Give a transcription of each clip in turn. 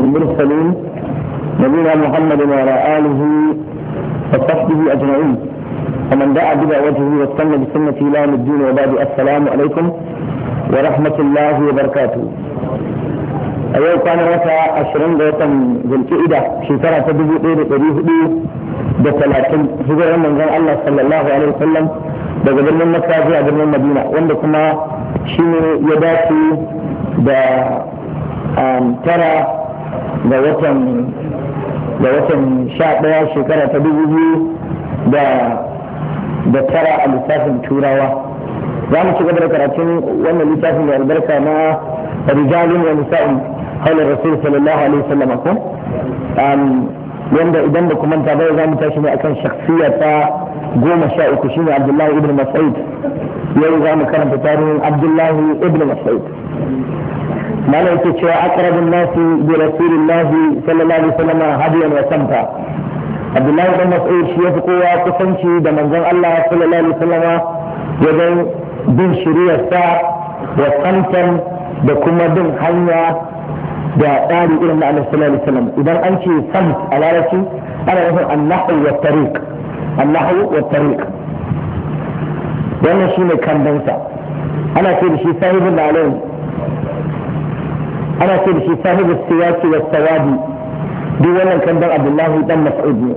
المرسلين نبينا محمد وعلى آله وصحبه أجمعين ومن دعا بدعوته واستنى بسنته إلى يوم الدين وبعد. السلام عليكم ورحمة الله وبركاته. أيوة كان وقت 20 ذو القعدة شكرا تدبو إيري قريه بثلاثين هجرة من الله صلى الله عليه وسلم daga birnin Makka zuwa birnin Madina, wanda kuma shi ne ya dace da tara ga watan 11 shekara ta 2009 a lissafin turawa. Za mu ci gaba da karatun wannan littafin da albarka na rijalin wa nisa'in haular rasul sallallahu alaihi wasallam ko wanda idan da kuma ta bai za mu tashi ne akan shakhsiya ta 13 shine Abdullahi ibn Mas'ud. yau za mu karanta tarihin Abdullahi ibn Mas'ud. malam yake cewa aqrabun nasi bi rasulillahi sallallahu alaihi wasallam hadiyan wa samta. Abdullahi ibn Mas'ud shi yafi kowa kusanci da manzon Allah sallallahu alaihi wasallam wajen bin shiriyarsa wa samtan da kuma bin hanya da tsari irin na Allah sallallahu alaihi wasallam. idan an ce samt a larabci ana nufin annahu wa tariq, annahu wa tariq wannan shine kandansa. ana ce da shi sahibul alim, ana ce da shi sahibul siyasi wa sawadi. duk wannan kandan Abdullahi dan Mas'ud ne.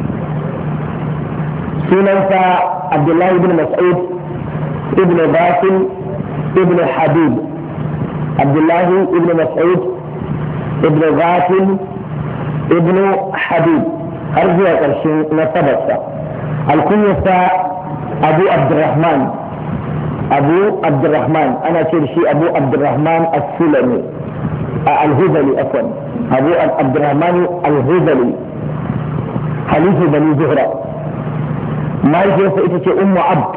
sunansa Abdullahi ibn Mas'ud ibn Basil ibn Habib. Abdullahi ibn Mas'ud ibn Basil ibn Habib har zuwa ƙarshen nasabarsa. alkunyarsa Abu Abdurrahman, Abu Abdurrahman ana ce da shi Abu Abdurrahman as-Sulami al-Hudali afwan, Abu Abdurrahman al-Hudali halifu bani Zuhra. mahaifiyarsa ita ce Ummu Abd,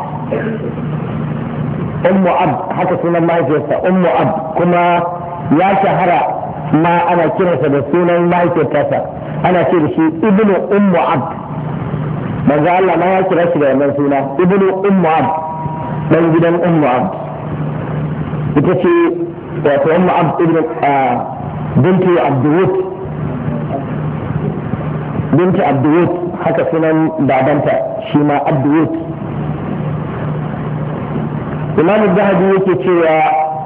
Ummu Abd haka sunan mahaifiyarsa Ummu Abd, kuma ya shahara ma ana kiransa da sunan mahaifiyarsa ana ce da shi Ibnu Ummu Abd. manzo Allah ma ya kira shi da wannan suna Ibnu Ummu Abd, dan gidan Ummu Abd. ita ce wato Ummu Abd ibn binti Abdulwud, binti Abdulwud haka sunan babanta shi ma Abdulwud. Imam Zahabi yake cewa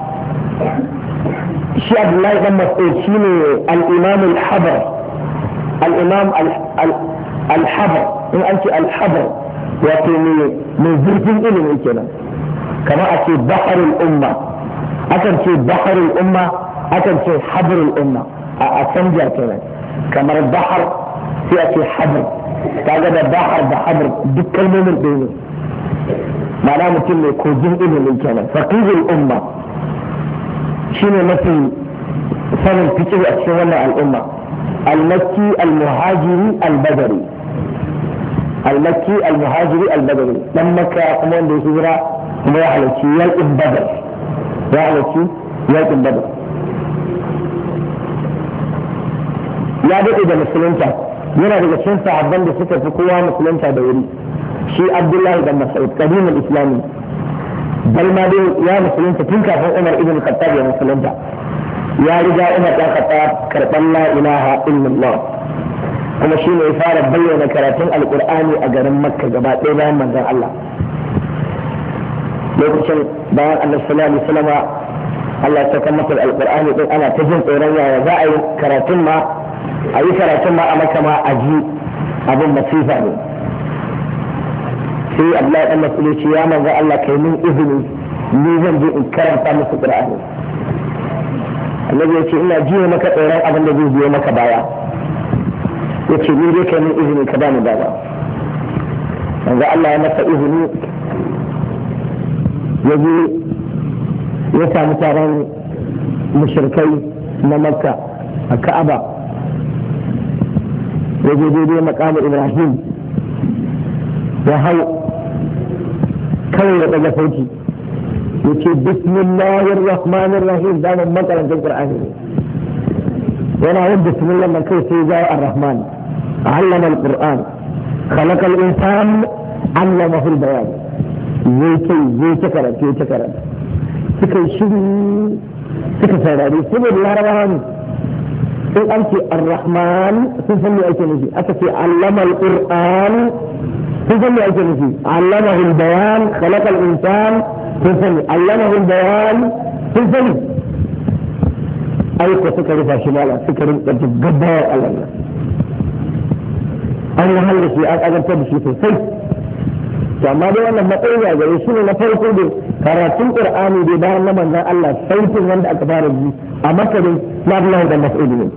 shi Abdullahi dan Mas'ud shine al-Imam al-Habr, al-Imam al-Habr. in an ce al-Habr wato mai zurfin ilimi kenan, kama a ce baharul umma, akan ce baharul umma, akan ce habrul umma a canja kenan. kamar bahar sai a ce habr, kaga da bahar da habr duk kalmomin ɗaya ne, ma'ana mutum mai kogin ilimin kenan. faqihul umma shine mafi sanin fiqh a cikin wannan al'umma. al-makki al-muhajiri al-badri, al-makki al-muhajiri al-badri, dan makka kuma wanda ya hijira kuma ya halarci yaƙin badr, ya halarci yaƙin badr. ya daɗe da musulunta, yana daga cikin sahabban da suka fi kowa musulunta da wuri. shi Abdullahi dan Mas'ud qadimul islami, bal ma dai ya musulunta tun kafin Umar ibn Khattab ya musulunta. ya riga Umar dan Khattab karɓan la ilaha illallah, kuma shi ne ya fara bayyana karatun alqur'ani a garin Makka gaba ɗaya bayan manzon Allah. lokacin bayan Annabi sallallahu alaihi wasallam Allah ya saka masa alqur'ani din, ana ta jin tsoron yaya za a yi karatun ma a Makka ma a ji abin masifa ne. sai Abdullahi dan Mas'ud ce ya manzo Allah kai min izini ni zan je in karanta musu Qur'ani. Annabi ya ce ina jiya maka tsoron abin da zai biyo maka baya. Ya ce ni dai kai min izini ka bani baba. Manzo Allah ya masa izini ya je ya samu taron mushrikai na Makka a Ka'aba. ya je daidai makamu Ibrahim ya hau kawai ya ɗaga sauti ya ce bismillahir rahmanir rahim, da mun makarantar Qur'ani ne. yana yin bismillah man kai sai ya ar-rahman allama al-Qur'an khalaqal insan allamahu al-bayan. zai ta karatu suka yi shiru suka saurari saboda larabawa ne in an ce ar-rahman sun san me ake nufi, aka ce allama al-qur'an sun san me ake nufi, allamahu al-bayan khalaqa al-insan sun sani, allamahu al-bayan sun sani, aiko suka rufa shi mala suka rinka gaggawar Allah an yi halin shi an azabtar da shi sosai. To amma dai wannan matsayi a gare shi ne na farko da karatun qur'ani dai bayan na manzon Allah sautin wanda aka fara ji a makarin na Allah da Mas'ud ne.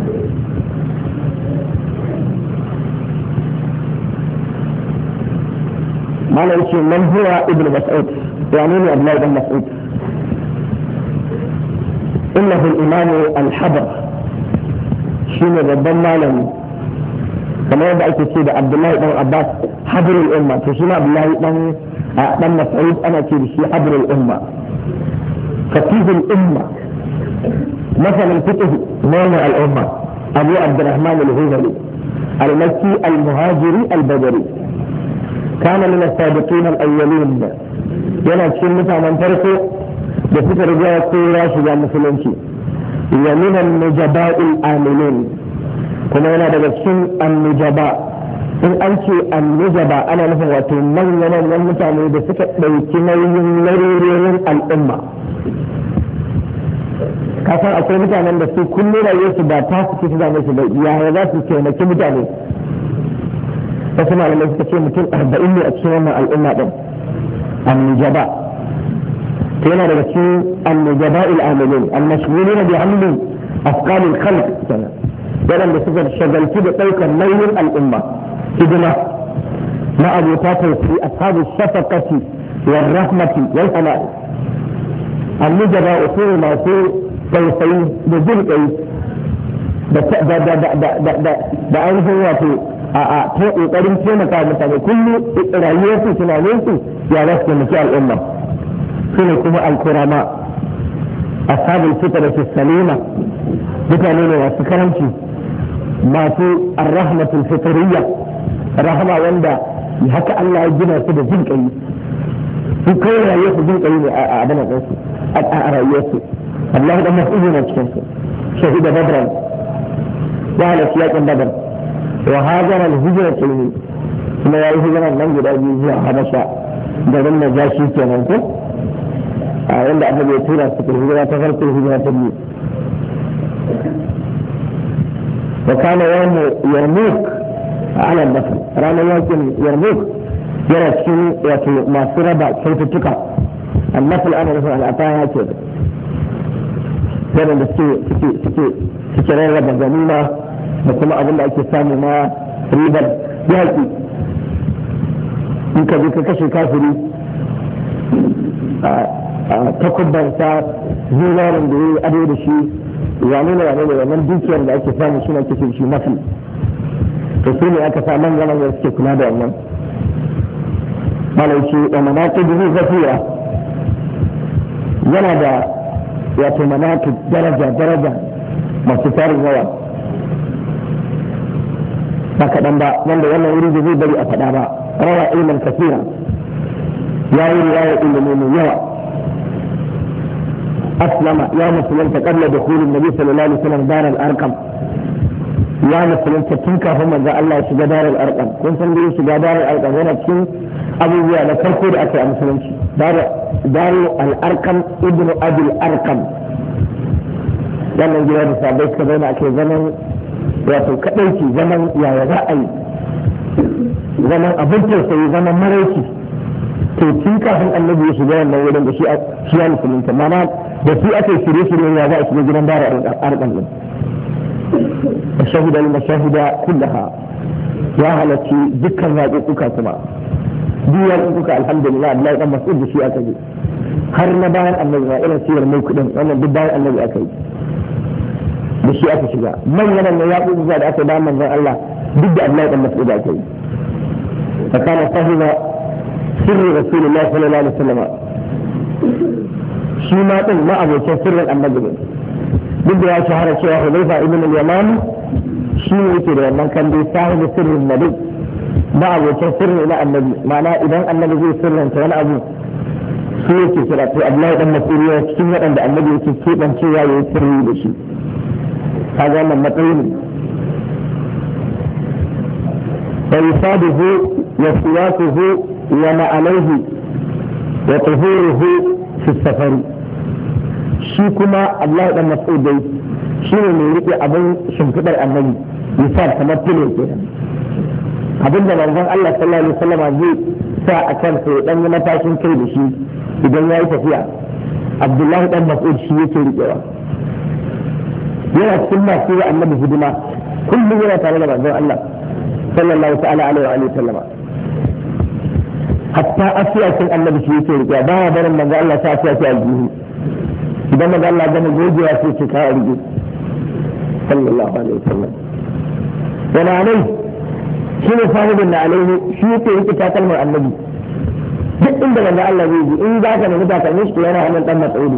malam ce man huwa ibnu Mas'ud yani ne Abdullah ibn Mas'ud innahu al-imam al-habr shine babban malami kamar yadda ake ce da Abdullahi dan Abbas habrul umma, to shi ma Abdullahi dan Mas'ud ana ce da shi habrul umma fatihul umma مثلا فقه مانع الأمة أبو عبد الرحمن الهذلي المكي المهاجري البدري كان من السابقين الأولين yana cikin mutanen farko da suka riga kowa shiga musulunci wa min an-nujaba'il amilin kuma yana daga cikin an-nujaba in an ce an-nujaba ana nufin wato manyan mutane da suka ɗauki nauyin larurorin al'umma. kasan akwai mutanen da su kullum rayuwarsu ba ta su ci zane su ba yaya za su taimaki mutane. wasu malamai suka ce mutum 40 ne a cikin wannan al'umma din النجباء كان رسول النجباء العاملين المشغولين بعمل أثقال الخلق ولم يصدر الشغل كده تلك الليل الأمة كده مع أبو تاتر في أصحاب الشفقة والرحمة والحنان النجباء أصول ما أصول توسعين بذلك da ainihin wato a ƙoƙarin taimaka mutane kullum rayuwarsu tunaninsu ya za su taimaki al'umma su ne kuma alkurama ashabul fitra fi salima mutane ne masu karanci masu arrahmatul fitriyya rahama wanda haka Allah ya gina su da jin kai su kai rayuwarsu jin kai ne a abin da su a rayuwarsu Allah da mas'ulu na cikin su shahida badran ya halarci yakin badar wa hajara al-hijra ne kuma yayi hijira nan guda biyu zuwa Habasha garin Najashi kenan ko a wanda aka bai tura su hijira ta farko hijira ta biyu wa kana yawm Yarmouk ala al-Nasr ranar yakin Yarmouk yana cikin wato masu raba kyaututtuka al-Nasr ana nufin al-ataya ce da suke rarraba ganima da kuma abin da ake samu na ribar yaƙi in ka je ka kashe kafiri a takubbansa zinarin da ya yi ado da shi wane ne wannan dukiyar da ake samu shi na kashe shi mafi to su ne aka sa man ganin da suke kula da wannan malaici da manaƙi da zai zafira yana da wato manaƙi daraja masu tarin yawa ba kaɗan ba wanda wannan wuri da zai bari a faɗa ba rawa ilmin kasira ya yi riwaya ilimi mai yawa aslama ya musulunta qabla dukhulin nabi sallallahu alaihi wasallam dar al-arqam ya musulunta tun kafin manzo Allah ya shiga dar al-arqam kun san dai shiga dar al-arqam yana cikin abubuwa na farko da aka yi a musulunci dar al-arqam ibnu abi al-arqam wannan gida da sabai suka zauna ake zaman wato kadaici zaman yaya za a yi zaman abin tausayi zaman maraici to tun kafin annabi ya shiga wannan wurin da shi ya musulunta mana da shi aka shirye-shirye ya za a shiga gidan dara arkan din shahida al-mashahida kullaha ya halarci dukkan zaɓuɓɓuka kuma duk zaɓuɓɓuka alhamdulillah Abdullahi dan Mas'ud da shi aka je har na bayan annabi ma irin siyar mai kuɗin wannan duk bayan annabi aka yi da shi aka shiga manyan nan ya ƙuƙuka da aka ba manzon Allah duk da Allah dan Mas'ud aka yi fakana sahiba sirri rasulullahi sallallahu alaihi wasallam shi ma din ma abokin sirrin annabi ne duk da ya shahara cewa Hudayfa ibn al-Yaman shi ne yake da wannan kan dai sahibi sirrin nabi ma abokin sirri na annabi ma'ana idan annabi zai sirranta wani abu su yake kira to Abdullahi dan Mas'ud ya cikin waɗanda annabi yake kebancewa yayi sirri da shi kaga wannan matsayi ne wa yusaduhu wa siyaquhu wa ma alayhi wa tuhuruhu fi safari shi kuma Allah dan Mas'ud dai shi ne mai rike abin shimfidar annabi misal kamar filo kenan abin da manzon Allah sallallahu alaihi wasallam zai sa a kansa ya dan matashin kai da shi idan ya yi tafiya Abdullahi dan Mas'ud shi yake riƙewa yana cikin masu yi annabi hidima kullum yana tare da manzon Allah sallallahu ta'ala alaihi wa sallama hatta asiyakin annabi shi yake riƙewa ba ya barin manzon Allah ta asiyaki aljihu idan manzon Allah gama gogewa sai ce ka rike sallallahu alaihi wa sallam yana alai shi ne sahibin na alaihi shi yake rike takalmar annabi duk inda manzon Allah zai ji in za ka nemi takalmin shi yana hannun dan Mas'ud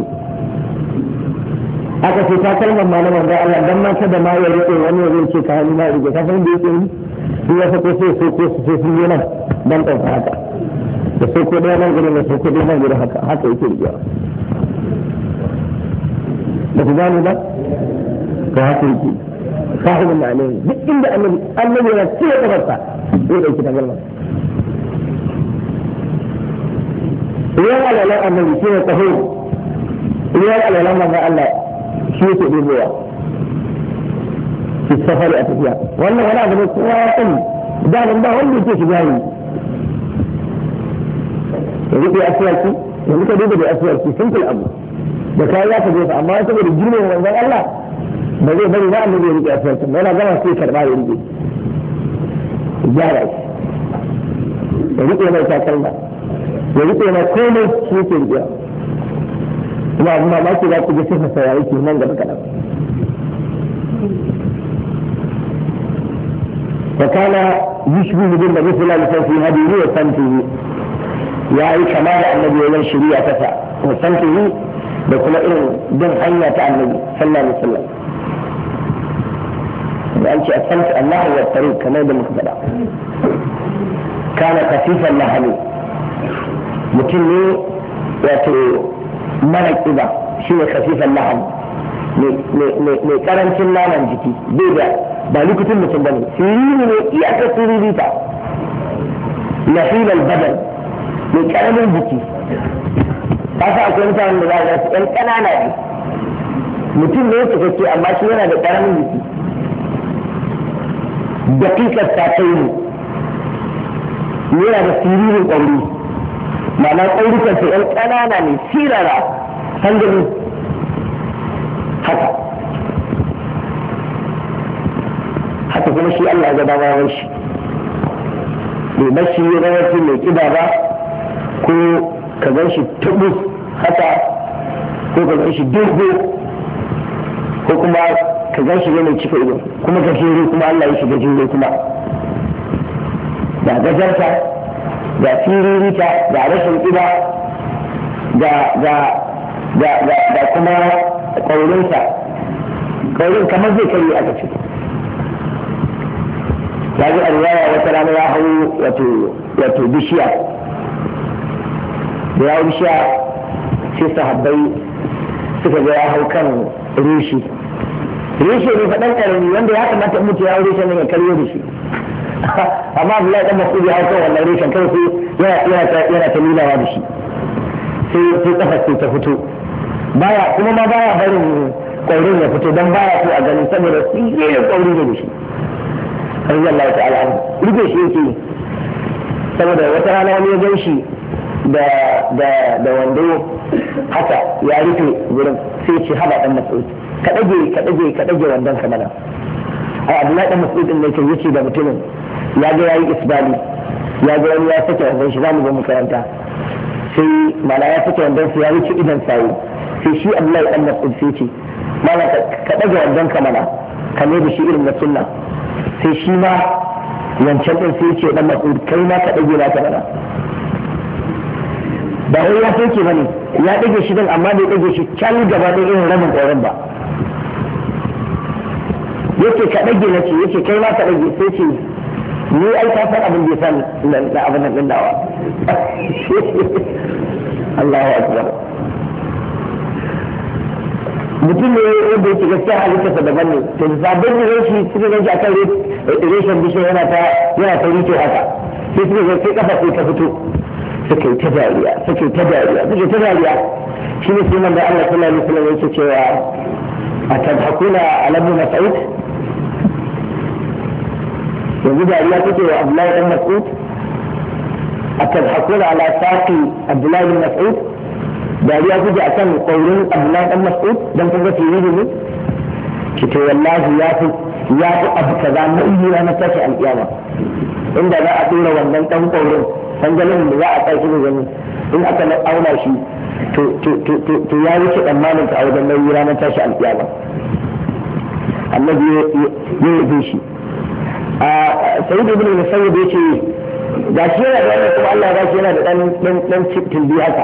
aka ce takalmar malaman da Allah dan ma kada ma ya rike wani ya ce ka hannu na rike ka san da yake yi duk ya sako sai ko sai sun yi nan dan ɗauka haka da sai ko ɗaya nan gudu da sai ko ɗaya nan gudu haka haka yake rikewa da ku gane ba ko haka yake sahibin da alaihi duk inda annabi yana ce ya kafarsa zai ɗauki takalmar ruwan alwalan annabi shi ne taho ruwan alwalan manzon Allah shi yake dubowa fi safari a tafiya wannan wani abu ne kowa ya sani da ba wanda yake shiga yi ya rike asiyarki ya rike duba da asiyarki simple abu da kayan ya tafi amma saboda girman manzon Allah ba zai bari na annabi ya rike asiyarki yana gama sai karba ya rike gyara shi ya rike mai takalma ya rike na komai shi yake rike ina abin mamaki za ku ga sifa sa yake nan gaba kaɗan وكان يشبه بالنبي صلى الله عليه وسلم في هديه وسمته يا أي كمال النبي ولا شريعة تسع وسمته بكل إن دم حياة النبي صلى الله عليه وسلم وأنت أسلمت الله هو الطريق كما يدل مقبلا كان خفيفا لحمي متني واتو ملك إذا شيء خفيف اللحم mai karancin naman jiki bai da ba likutun mutum bane siriri ne iyakar siriri ta nafilal badan mai karamin jiki ka sa akwai mutanen da za su ɗan ƙanana ne mutum ne yake kake amma shi yana da karamin jiki daƙiƙar ta kai ne yana da siririn ƙwauri ma'ana ƙaurikansa ɗan ƙanana ne sirara hangami haka kuma shi Allah ya gaba shi bai bashi rawaci mai kiba ba ko ka gan shi tubus haka ko ka gan shi dogo ko kuma ka gan shi mai cika ido kuma gajere kuma Allah ya shi gajere kuma da gajarta da firirita da rashin kiba da kuma ƙaurinsa ƙaurin kamar zai kari aka ce ya ji alwaya wata rana ya hau wato bishiya da ya hau bishiya sai sahabbai suka ga ya hau kan rishi ne faɗan ƙarami wanda ya kamata mutu ya hau rishin nan ya karyo da shi amma Abdullahi dan Mas'ud ya hau kan wannan rishin kai sai yana ta lilawa da shi sai kafar sai ta fito kuma ma baya barin ƙaurin ya fito don baya so a gani saboda tsirin ƙauri ne da shi har Allah ta'ala rufe shi yake saboda wata rana wani ya gan shi da wando haka ya rufe wurin sai ce haba dan Mas'ud ka ɗage wandon ka mana ai Abdullahi dan Mas'ud din ne ke yace da mutumin ya ga yayi isbali ya ga wani ya sake wandon shi zamu ga makaranta sai mana ya sake wandon sa ya wuce idan sawu sai shi Abdullahi dan Mas'ud sai ce mana ka ɗage wandon ka mana ka ne da shi irin na sunna sai shi ma wancan din sai ce dan Mas'ud kai ma ka ɗage na ka mana ba wai ya soke bane ya ɗage shi din amma bai ɗage shi can gaba da irin rabin ƙorin ba yake ka ɗage na ce yake kai ma ka ɗage sai ce ni ai ka san abin da ya san da abin nan din dawa Allahu akbar mutum ne wanda yake gaskiya halittarsa daban ne to sabon da shi suka ganshi akan reshen bishiyar yana ta rito haka sai suka ga sai kafa sai ta fito suka yi ta dariya shi ne sai manzo Allah sallallahu alaihi wasallam yake cewa atadhakuna ala ibn Mas'ud yanzu dariya take wa Abdullahi ibn Mas'ud atadhakuna ala saqi Abdullahi ibn Mas'ud dariya kuke akan kaurin Abdullahi ibn Mas'ud dan kun ga tirihi ne kike wallahi ya fi abu kaza na iya na tashi alƙiyama inda za a tura wannan dan kaurin sangalin da za a tashi da gani in aka auna shi to ya wuce tsammanin ka a wajen nauyi ranar tashi alƙiyama annabi ya yi shi a sayyid ibn musayyib yace ga shi yana da wannan kuma Allah ya shi yana da dan tilbi haka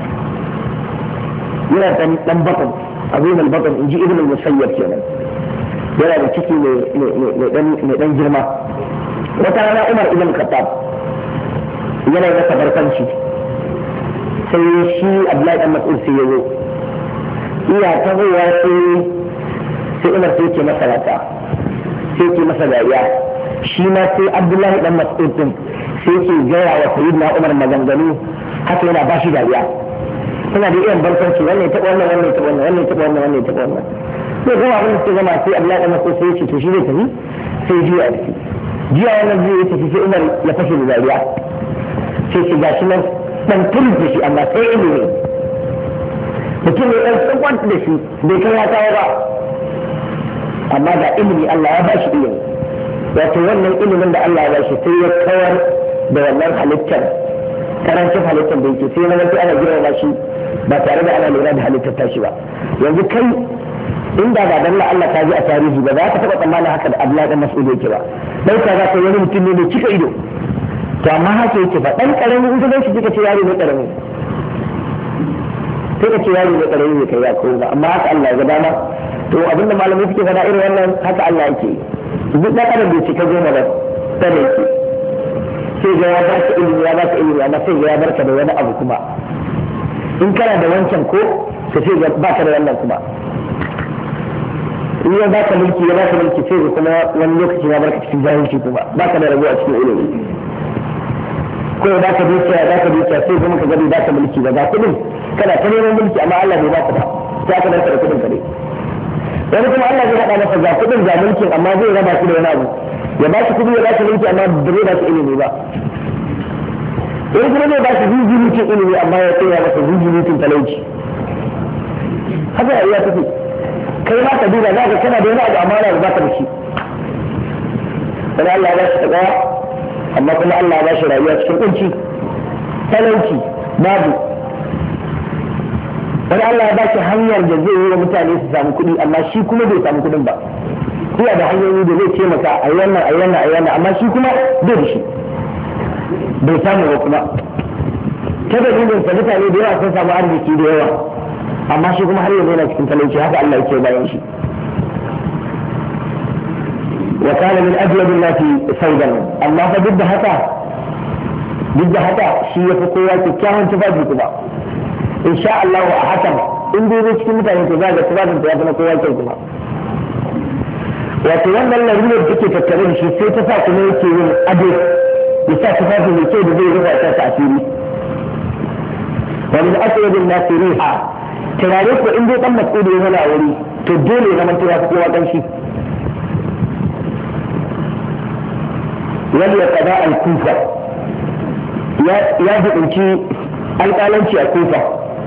yana dan bakan abin al-bakan inji ibn musayyib kenan yana da ciki mai dan girma wata rana Umar ibn Khattab yana masa barkanci sai shi Abdullahi dan Mas'ud sai ya zo iya tahowa sai Umar sai ke masa rata sai ke masa dariya shi ma sai Abdullahi dan Mas'ud din sai ke gaya wa Sayyidina Umar maganganu haka yana bashi dariya suna da irin barkanci wannan ta wannan wannan ta wannan wannan ta wannan wannan ta wannan sai kuma abin da suke gama sai Abdullahi dan Mas'ud sai ya ce to shi zai tafi sai jiya da shi jiya wannan zai tafi sai Umar ya fashe da dariya sai shi gashi nan dan turu da shi amma sai ilimi mutum ne dan tsukwant da shi bai kai ya kawo ba amma da ilimi Allah ya bashi ilimi wato wannan ilimin da Allah ya bashi sai ya kawar da wannan halittar karancin halittar da yake sai na sai ana girma shi ba tare da ana lura da halittar tashi ba yanzu kai inda ba dan Allah ka ji a tarihi ba za ka taba tsammanin haka da Abdullahi dan Mas'ud yake ba dauka za ka wani mutum ne mai cika ido to amma haka yake ba dan karami in ka shi kika ce yaro ne karami sai ka ce yaro ne karami ne kai ya koyi ba amma haka Allah ya ga dama to abinda malamai suke faɗa irin wannan haka Allah yake duk da kada bai cika goma ba tare yake sai ga ya baka ilimi amma sai ga ya barka da wani abu kuma in kana da wancan ko ka sai ga baka da wannan kuma in ya baka mulki sai ga kuma wani lokaci ya barka cikin jahilci kuma baka da rabuwa cikin ilimi ko ya baka dukiya sai kuma ka gani baka mulki ba ga kudin kana ta neman mulki amma Allah bai baka ba sai ka barka da kudin ka dai wani kuma Allah zai haɗa masa ga kudin ga mulkin amma zai raba shi da wani abu ya ba shi kudi ya ba shi mulki amma ba zai ba shi ilimi ba wani kuma zai ba shi zuzulutin ilimi amma ya tsaya masa zuzulutin talauci haka ya iya tafi kai ma ka duba za ka kana da wani abu amma na ba ka da shi wani Allah ya ba shi takawa amma kuma Allah ya ba shi rayuwa cikin kunci talauci babu wani Allah ya ba shi hanyar da zai yi wa mutane su samu kuɗi amma shi kuma bai samu kuɗin ba kuma da hanyoyi da zai taimaka a wannan amma shi kuma bai da shi bai samu ba kuma ta dalilin sa mutane da yawa sun samu arziki da yawa amma shi kuma har yanzu yana cikin talauci haka Allah yake bayan shi wa kana min ajlab allati saudan amma fa duk da haka shi yafi kowa kyakkyawan tufafi kuma insha Allah a hakan in dai cikin mutane to za ga tufafin ta yafi na kowa kyau kuma wato wannan larurar da take tattare da shi sai ta sa kuma yake yin ado ya sa tufafi mai kyau da zai rufa ta asiri wani da aka yi bin nasiriha turare ko in dai dan Mas'ud ya zama a wuri to dole ya zama ya fi kowa kanshi wani ya kada al-Kufa ya jibinci alƙalanci a Kufa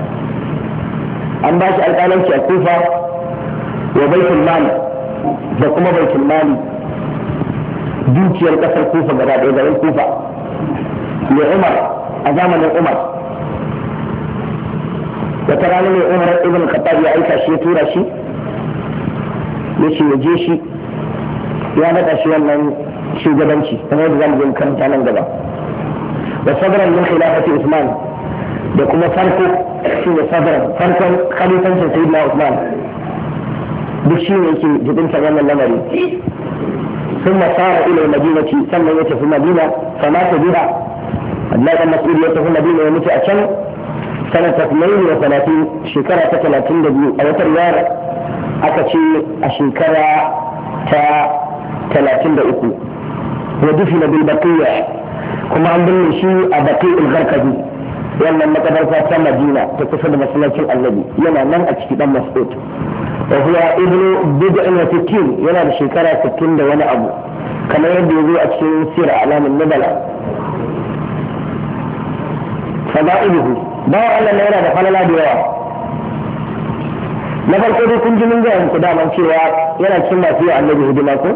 an ba shi alƙalanci a Kufa wa baitul mali da kuma baitul mali dukiyar ƙasar Kufa gaba ɗaya garin Kufa ne Umar a zamanin Umar wata rana ne Umar ibn Khattab ya aika shi ya tura shi ya ce ya je shi ya naɗa shi wannan shugabanci kamar yadda zamu je karanta nan gaba wa sadran min khilafati Usman da kuma farko shi ne farkon khalifancin Sayyidina Usman duk shi ne yake jibinta wannan lamari ثم صار الى المدينه ثم يتف المدينه فمات بها الله بن مسعود يتف المدينه ومات سنة 32 شكرا 32 أو تريار aka ce a shekara ta 33 wa dufina bil baqiya kuma an binne shi a baqi'ul gharqadi wannan makabarta ta Madina ta kusa da masallacin Annabi yana nan a ciki dan Mas'ud wa huwa ibnu bid'in wa sittin yana da shekara 60 da wani abu kamar yadda ya zo a cikin sirr alamin nubala fada'iluhu ba Allah yana da falala da yawa na farko dai kun ji mun ga muku daman cewa yana cikin masu yi Annabi hidima ko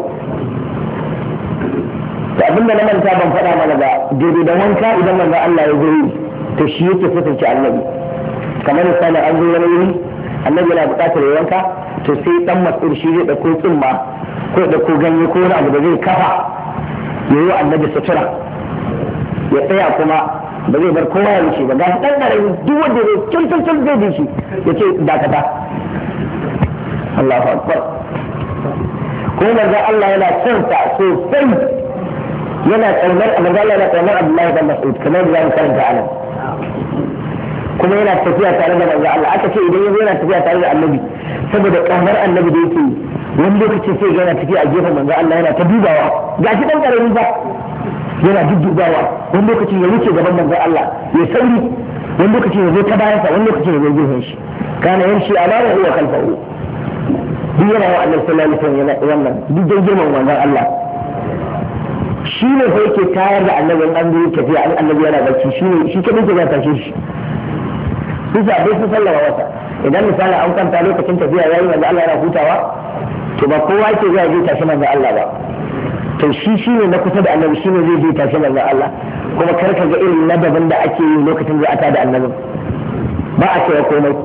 da abinda na manta ban faɗa mana ba daidai da wanka idan manzo Allah ya zo yi to shi yake fitarci Annabi kamar misali an zo wani wuri Annabi yana buƙatar ya wanka to sai dan Mas'ud shi zai dauko tsumma ko ya dauko ganye ko wani abu da zai kafa ya yi Annabi sutura ya tsaya kuma ba zai bar kowa ya wuce ba ga dan da duk wanda zai tun zai bi shi yace dakata Allahu akbar ko manzo Allah yana son sa sosai yana kaunar manzo Allah yana kaunar Abdullahi bin Mas'ud kamar da zan karanta anan kuma yana tafiya tare da manzo Allah aka ce idan yazo yana tafiya tare da Annabi saboda kaunar Annabi da yake wani lokaci sai yana tafiya a gefen manzo Allah yana ta dubawa gashi dan karami ba yana duddubawa wani lokaci ya wuce gaban manzo Allah ya sauri wani lokaci ya zo ta bayan sa wani lokaci ya zo gefen shi kana yamshi ala wa huwa khalfahu duk yana wa Annabi sallallahu alaihi wasallam wannan duk dan girman manzo Allah shi ne fa yake tayar da Annabi an zo tafiya an Annabi yana bacci shi kadai ke zata shi su zaɓe su sallama wata idan misali an kwanta lokacin tafiya yayin manzo Allah yana hutawa to ba kowa ke zai je tashi manzo Allah ba to shi ne na kusa da Annabi shi ne zai je tashi manzo Allah kuma kar ka ga irin ladabin da ake yi lokacin da aka da Annabi ba a cewa komai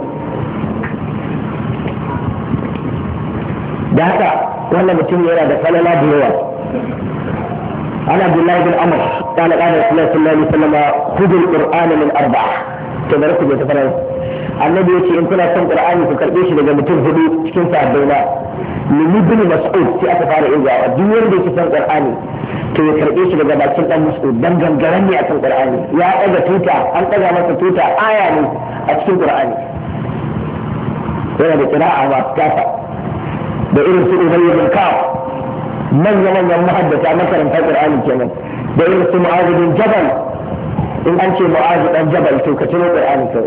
da haka wannan mutum yana da falala da yawa ana Abdullahi bin Amr قال قال رسول الله صلى الله عليه وسلم خذوا القرآن من أربعة tabarku da tafarar Annabi yace in kuna son Qur'ani ku karbe shi daga mutum hudu cikin sahabbaina min ibn Mas'ud sai aka fara izawa duk wanda yake son Qur'ani to ya karbe shi daga bakin dan Mas'ud dan gangaren ne akan Qur'ani ya daga tuta an daga masa tuta aya ne a cikin Qur'ani yana da qira'a ba kafa da irin su Ubay bin Ka'ab manyan muhaddata makaranta Qur'ani kenan da irin su Mu'adh bin Jabal in an ce Mu'adh dan Jabal to ka tuno Qur'ani kai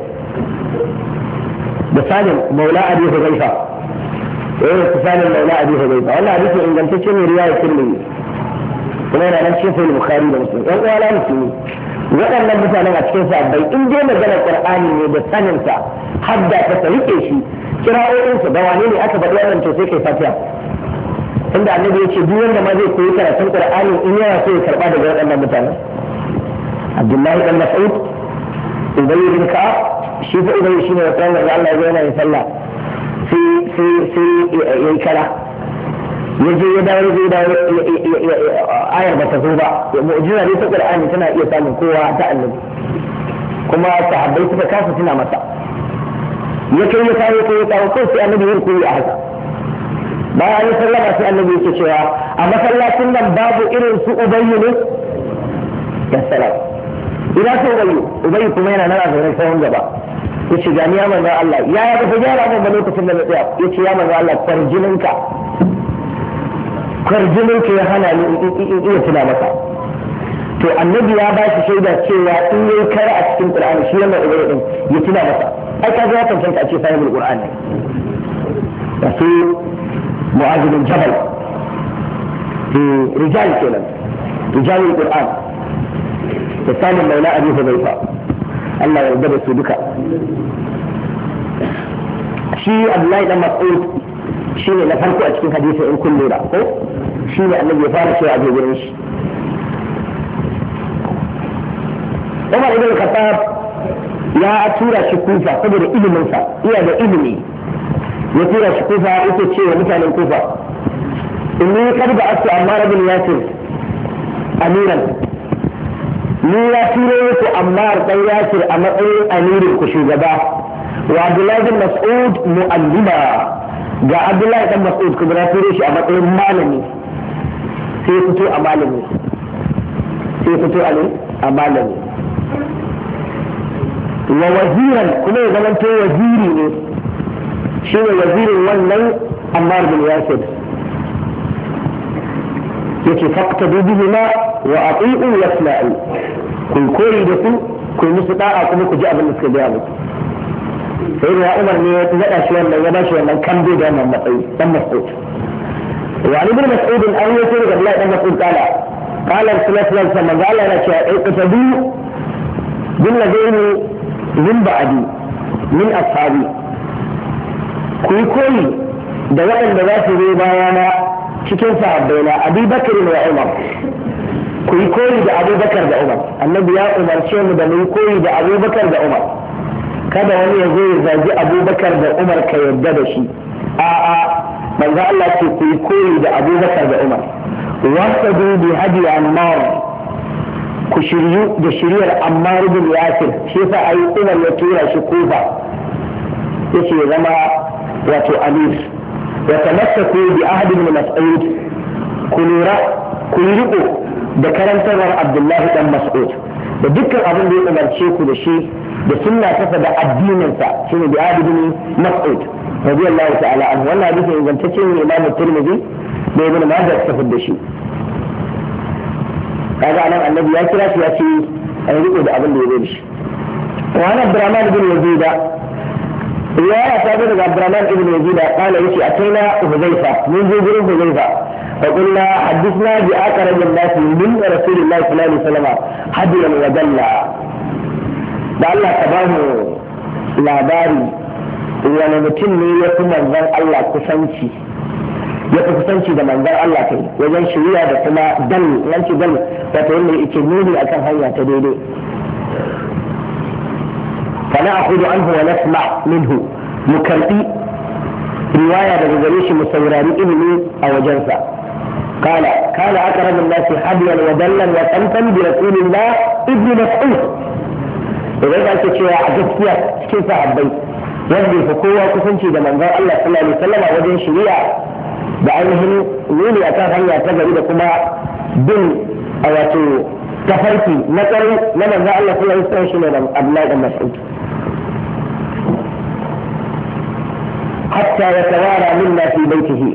da sanin Maula Abi Hudayfa sanin Maula Abi Hudayfa wannan hadisi ingantacce ne riwayar Tirmidhi kuma yana nan cikin Sahih Bukhari da Muslim ɗan uwa na musulmi waɗannan mutanen a cikin sahabbai in dai maganar Qur'ani ne da sanin sa hadda ta rike shi kira'o'in sa da wane ne aka faɗi wannan to sai kai fatiha inda Annabi ya ce duk wanda ma zai koyi karatun Qur'ani in yana so ya karba daga waɗannan mutanen Abdullahi dan Mas'ud Ubay bin Ka'ab shi fa Ubay shine wata da Allah ya yana yin sallah sai yayi kara yaje ya dawo ayar ba ta zo ba mu'jiza ne ta Qur'ani tana iya samun kowa ta Annabi kuma sahabbai suka kasa tuna masa ya kawo sai Annabi ya koyi a haka bayan ya sallama sai Annabi yake cewa a masallacin nan babu irin su Ubay ne ya salam ina so ubayi kuma yana nan a zaune sahun gaba ya ce gani ya manzo Allah ya ba gyara mun ba lokacin da na tsaya ya ce ya manzo Allah kwarjininka ya hana ni in iya tuna maka to Annabi ya ba shi shaida cewa in yayi kar a cikin Qur'ani shi wannan ubayi din ya tuna maka ai ka ga tantance a ce sahibul Qur'ani da su Mu'adh bin Jabal rijal kenan rijalul Qur'an da samun Maula Abi Hudayfa Allah ya yarda da su duka shi Abdullahi dan Mas'ud shi ne na farko a cikin hadisi in kun lura ko shi ne Annabi ya fara cewa a gurin shi Umar ibn Khattab ya tura shi Kufa saboda ilimin sa iya da ilimi ya tura shi Kufa yake cewa mutanen Kufa inni qad ba'athu Ammar ibn Yasir amiran ni ya turo muku Ammar dan Yasir a matsayin amirin ku shugaba wa Abdullahi bin Mas'ud mu'allima ga Abdullahi dan Mas'ud kuma ya turo shi a matsayin malami sai fito a malami wa waziran kuma ya zama to waziri ne shi ne wazirin wannan Ammar bin Yasir yake faqtadu bihima wa ati'u yasma'u ku koyi da su ku musu da'a kuma ku ji abin da suka gaya muku sai da Umar ne ya naɗa shi wannan ya bashi wannan kambe da wannan matsayi dan Mas'ud wa Ali bin Mas'ud an yi sai da Allah dan Mas'ud kala Rasulullah sallallahu alaihi wasallam Allah ya ce ai qatabu bin ladaini min ba'di min ashabi ku koyi da waɗanda za su zo bayana cikin sahabbaina Abu Bakr wa Umar ku yi koyi da Abu Bakar da Umar annabi ya umarce mu da mu yi koyi da Abu Bakar da Umar kada wani ya zo ya zagi Abu Bakar da Umar ka yarda da shi a'a manzo Allah ce ku yi koyi da Abu Bakar da Umar wasadu bi hadi Ammar ku shiryu da shiryar Ammar bin Yasir shi yasa ayi Umar ya tura shi Kufa yace ya zama wato amir wa tamassaku bi ahdi min Mas'ud ku lura ku yi riko da karantarwar Abdullahi dan Mas'ud da dukkan abin da ya umarce ku da shi da sunna tafa da addininsa shine bi ahdi bin Mas'ud radiyallahu ta'ala anhu wannan hadisi ingantacce ne Imam Tirmidhi da Ibn Majah suka da shi kaga anan annabi ya kira shi ya ce an riko da abin da ya da shi wa ana Abdurrahman bin Yazid رواية ثابتة عبد الرحمن بن يزيد قال يشي أتينا حذيفة من زوجين حذيفة فقلنا حدثنا بأقرب الناس من رسول الله صلى الله عليه وسلم هديا ودلا لعل تباه labari wani mutum ne ya fi manzan Allah kusanci ya fi kusanci da manzan Allah kai wajen shirya da kuma dal yanci dal wato wanda yake nuni akan hanya ta daidai فنأخذ عنه ونسمع منه مكرتي رواية بغريش مسوراري إني أو جنسا قال كان أقرب الناس حبلا ودلا وسمتا برسول الله ابن مسعود وإذا أنت شيء عجبتيا كيف حبيت يبدي فقوة كسنتي ده منظر الله صلى الله عليه وسلم وجن شريعة بعينهم يولي أكان هيا تجري لكما بن أو تفرتي نكري لمن ذا الله صلى الله عليه وسلم شنو أبناء مسعود حتى يتوارى منا في بيته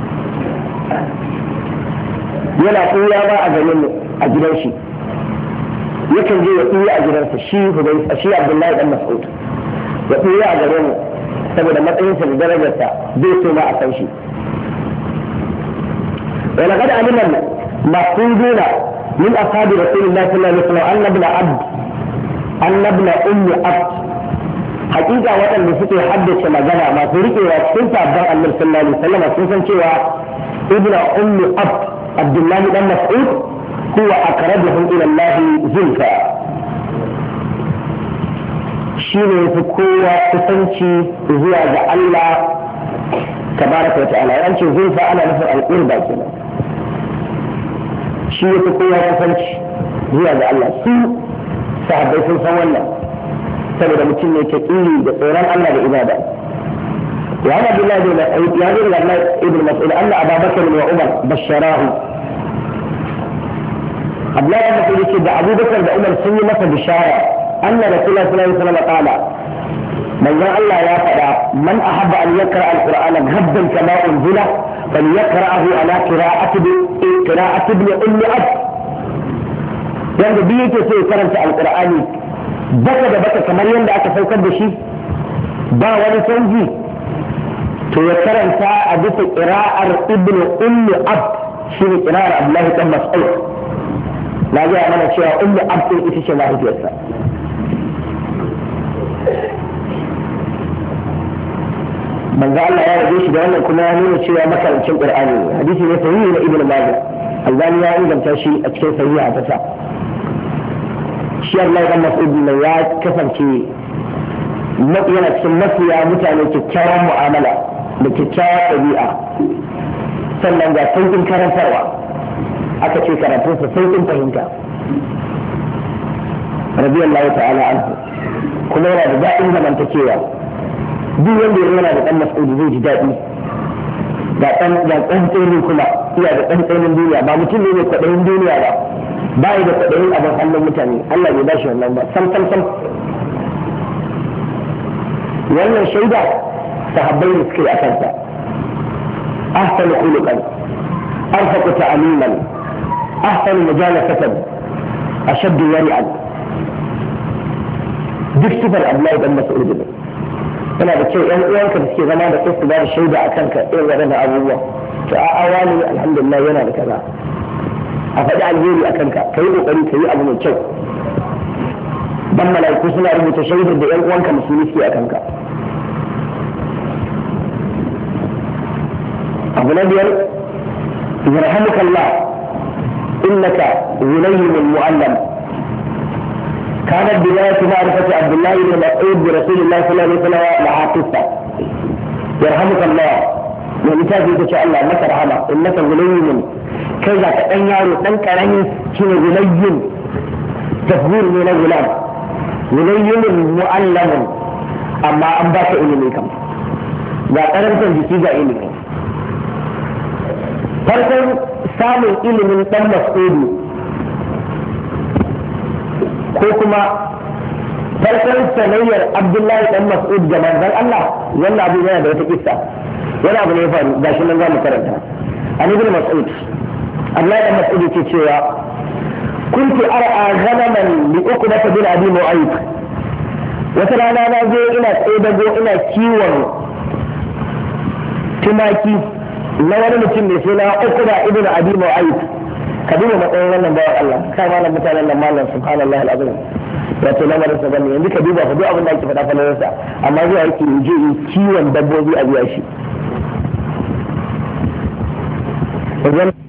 yana kuya ba a ganin a gidan shi yakan je ya kuya a gidansa shi Abdullahi dan Mas'ud ya kuya a garin saboda matsayinsa da darajarsa zai so ma a san shi wa laqad alima maquduna min ashabi rasulillahi sallallahu alaihi wasallam anna ibn abd hakika waɗanda suke haddace magana masu riƙewa cikin sabon annabi sallallahu alaihi wasallam sun san cewa ibnu ummi abdullahi dan mas'ud huwa aqrabuhum ila Allah zulfa shine yafi kowa kusanci zuwa ga Allah tabaraka wa ta'ala an ce zulfa ana nufin al-qurba kenan shi yafi kowa kusanci zuwa ga Allah su sahabbai sun san wannan saboda mutum ne taƙiri da tsoron Allah da ibada wa ana billahi da ya zo daga Allah ibn Mas'ud anna Abu Bakr wa Umar basharahu Abdullah ibn Mas'ud yake da Abu Bakr da Umar sun yi masa bishara anna Rasulullah sallallahu alaihi wasallam qala manzon Allah ya faɗa man ahabba an yaqra al-Qur'ana haddan kama unzila falyaqra'ahu ala qira'ati ibn ummi abd yanda bi yake so ya karanta al-Qur'ani baka da baka kamar yadda aka saukar da shi ba wani canji to ya karanta a bisa ƙira'ar ibn ummi abd shi ne ƙira'ar Abdullahi dan Mas'ud na gaya mana cewa ummi abd din ita ce mahaifiyarsa manzo Allah ya rage shi da wannan kuma ya nuna cewa makarancin Qur'ani ne hadisi ne sahihi na Ibn Majah Albani ya inganta shi a cikin sahiha ta sa shi Allah dan Mas'ud ne ya kasance yana cikin mafiya mutane kyakkyawan mu'amala da kyakkyawar ɗabi'a sannan ga sauƙin karantarwa aka ce karatunsa sauƙin fahimta radiyallahu ta'ala anhu kuma yana da daɗin zamantakewa duk wanda yana da ɗan Mas'ud zai ji daɗi ga ɗan tsoni kuma iya da ɗan tsonin duniya ba mutum ne mai kwaɗayin duniya ba ba da kwaɗayin abin hannun mutane Allah bai ba shi wannan ba sam wannan shaida sahabbai da suke a kansa أحسن خلقا أرفق تعليما أحسن مجالسة أشد ورعا duk sifar Abdullahi dan Mas'ud ne yana da kyau ƴan uwanka da suke zama da kai su ba da shaida a kanka irin waɗannan abubuwa to a awali alhamdulillah yana da kaza a faɗi alheri a kanka ka yi ƙoƙari ka yi abu mai kyau dan mala'iku suna rubuta shaidar da ƴan uwanka musulmi suke a kanka abu na biyar yarhamuka Allah innaka ghulayyun mu'allam كانت بداية معرفة عبد الله بن مسعود برسول الله صلى الله عليه وسلم لها قصة يرحمك الله يعني تاتي تشاء الله انك رحمه انك غلي كذا كأنيار تنكرني شنو غلي تفضيل من الغلام غلي مؤلم اما انبات اليكم لا قرمت بسيجا اليكم فرقم سامي الي من دم مسعود ko kuma farkon sanayyar Abdullahi dan Mas'ud da manzon Allah wannan abu yana da wata kissa wani abu ne ya faru gashi nan zamu karanta an ibn Mas'ud Abdullahi dan Mas'ud yake cewa kuntu ar'a ghanaman li uqbata bin abi mu'ayth wata rana na je ina tsedago ina kiwon tumaki na wani mutum mai suna Uqba ibn abi mu'ayth ka duba matsayin wannan bawan Allah kai malam mutanen nan malam subhanallahi alazim wato lamarin sa bane yanzu ka duba fa duk abin da ake faɗa fa na sa amma zuwa yake je yi kiwon dabbobi a biya shi